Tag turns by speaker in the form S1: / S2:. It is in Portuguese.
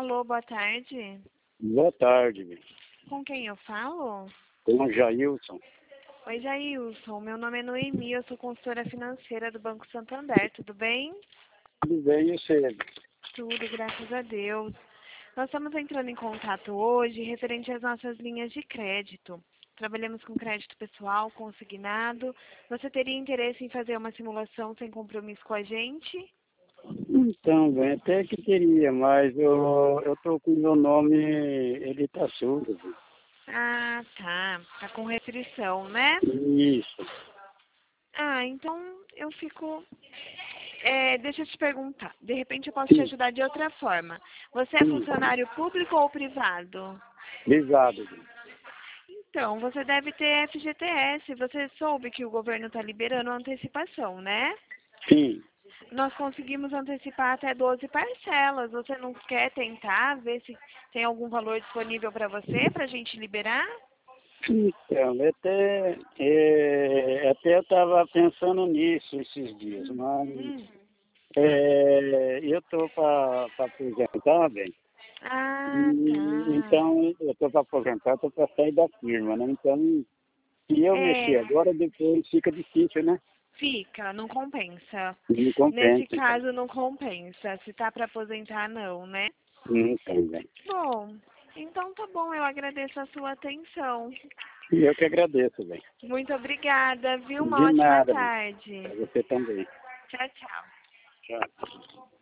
S1: Alô, boa tarde.
S2: Boa tarde, bem.
S1: Com quem eu falo?
S2: Com o Jailson.
S1: Oi, Jailson. Meu nome é Noemi, eu sou consultora financeira do Banco Santander. Tudo bem?
S2: Tudo bem, e você?
S1: Tudo, graças a Deus. Nós estamos entrando em contato hoje referente às nossas linhas de crédito. Trabalhamos com crédito pessoal, consignado. Você teria interesse em fazer uma simulação sem compromisso com a gente?
S2: Então, bem, até que teria, mas eu tô com o meu nome, ele tá surdo. Bem.
S1: Ah, tá. Tá com restrição, né?
S2: Isso.
S1: Ah, então eu fico... deixa eu te perguntar. De repente eu posso te
S2: Sim,
S1: ajudar de outra forma. Você é
S2: sim.
S1: funcionário público ou privado?
S2: Privado. Bem.
S1: Então, você deve ter FGTS. Você soube que o governo está liberando a antecipação, né?
S2: Sim.
S1: Nós conseguimos antecipar até 12 parcelas. Você não quer tentar ver se tem algum valor disponível para você, para a gente liberar?
S2: Então, até eu estava pensando nisso esses dias, mas
S1: Hum.
S2: eu tô para aposentar, bem.
S1: Ah, tá.
S2: Então, eu tô para aposentar, tô para sair da firma, né? Então, se eu mexer
S1: É,
S2: agora, depois fica difícil, né?
S1: fica, não compensa.
S2: Não
S1: Nesse
S2: compensa, então.
S1: caso, não compensa. Se tá para aposentar, não, né?
S2: Não tem, velho.
S1: Bom, então tá bom. Eu agradeço a sua atenção.
S2: E eu que agradeço, velho.
S1: Muito obrigada, viu? Uma
S2: De
S1: ótima
S2: nada, velho.
S1: tarde.
S2: Pra você também.
S1: Tchau, tchau.
S2: Tchau.